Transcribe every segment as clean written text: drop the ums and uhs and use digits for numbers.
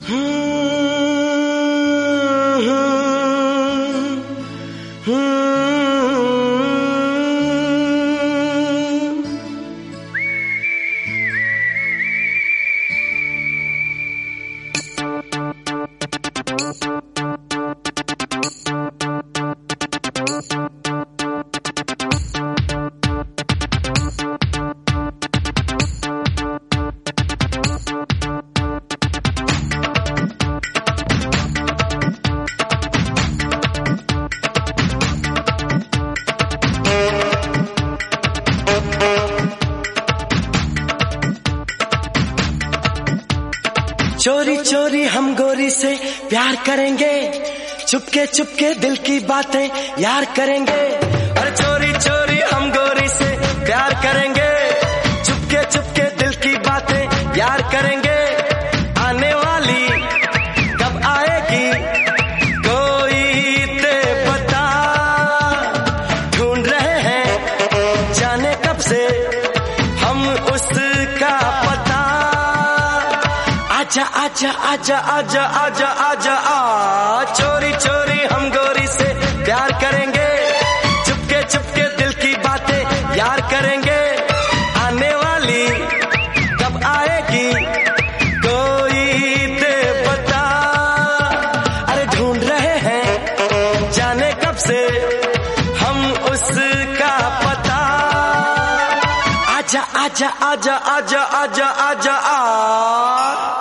चोरी चोरी हम गोरी से प्यार करेंगे, चुपके चुपके दिल की बातें यार करेंगे। और चोरी चोरी हम गोरी से प्यार करेंगे, चुपके चुपके दिल की बातें यार करेंगे। आने वाली कब आएगी कोई ते बता, ढूंढ रहे हैं जाने कब से हम उसका पता। आजा आजा आजा आजा आजा आजा आ, चोरी चोरी हम गोरी से प्यार करेंगे, चुपके चुपके दिल की बातें यार करेंगे। आने वाली कब आएगी कोई दे बता, अरे ढूंढ रहे हैं जाने कब से हम उसका पता। आजा आजा आजा आजा आजा आजा आ।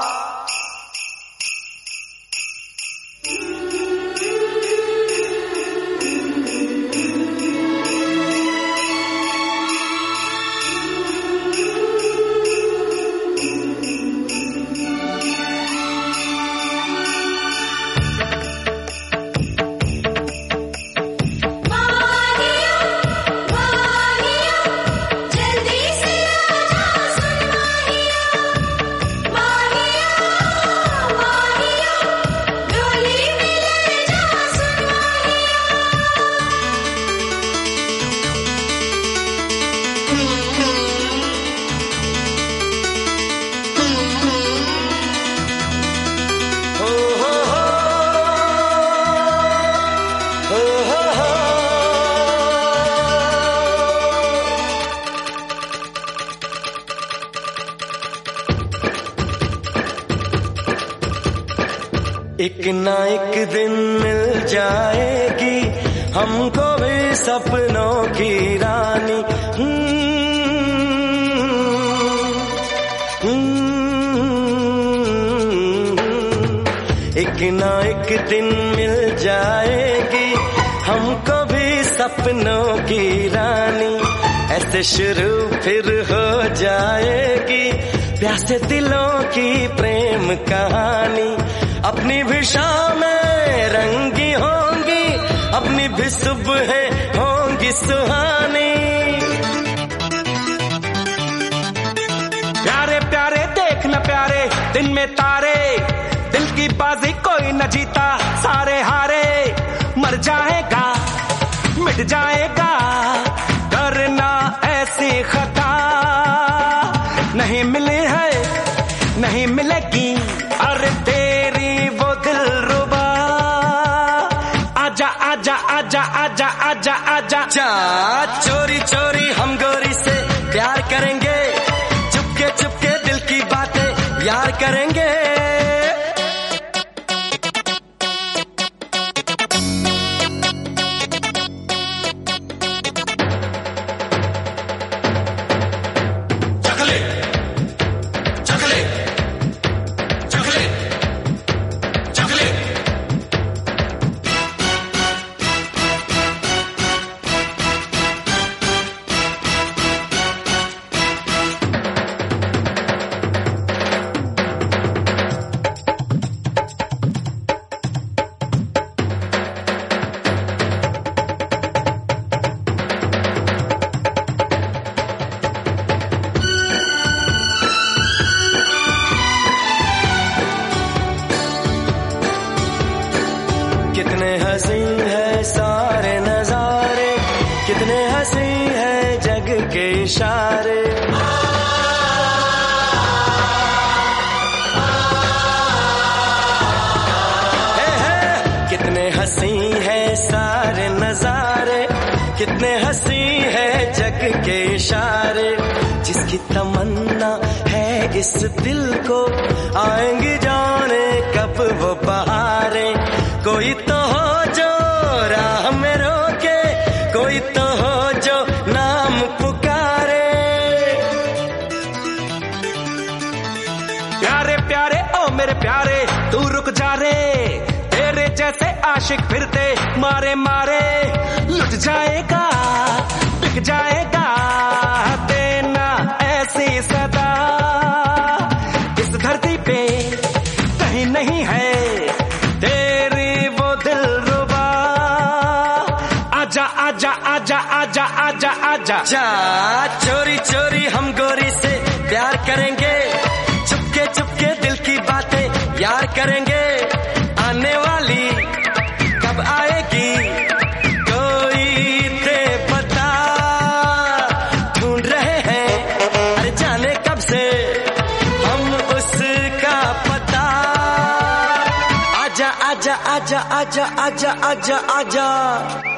एक ना एक दिन मिल जाएगी हमको भी सपनों की रानी। एक ना एक दिन मिल जाएगी हमको भी सपनों की रानी। ऐसे शुरू फिर हो जाएगी प्यासे दिलों की प्रेम कहानी। अपनी भी शामें रंगी होंगी, अपनी भी सुबहें होंगी सुहानी। प्यारे प्यारे देखना प्यारे दिन में तारे, दिल की बाजी कोई न जीता सारे हारे। मर जाएगा मिट जाएगा करना ऐसी खता, नहीं मिली है नहीं मिलेगी अरे तेरी वो दिल रुबा। आजा आजा आजा आजा आजा आजा जा, चोरी चोरी हम गोरी से प्यार करेंगे, चुपके चुपके दिल की बातें यार करेंगे। कितने हंसी है सारे नजारे, कितने हंसी है जग के इशारे। कितने हंसी है जग के इशारे, जिसकी तमन्ना है इस दिल को, आएंगी जाने कब वो बहारें। कोई तो हो जो राह में रोके, कोई तो हो जो नाम पुकारे। प्यारे प्यारे ओ मेरे प्यारे तू रुक जा रे, तेरे जैसे आशिक फिरते मारे मारे। लुट जाएगा बिक जाएगा देना ऐसी सदा, इस धरती पे कहीं नहीं है तेरी वो दिलरुबा। आजा आजा आजा आजा आजा आजा जा चोरी चोरी हम गोरी से प्यार करेंगे, चुपके चुपके दिल की बातें यार करेंगे। आने वाली कब आएगी कोई ते पता, ढूंढ रहे हैं अरे जाने कब से हम उसका पता। आजा आजा आजा आजा आजा आजा आजा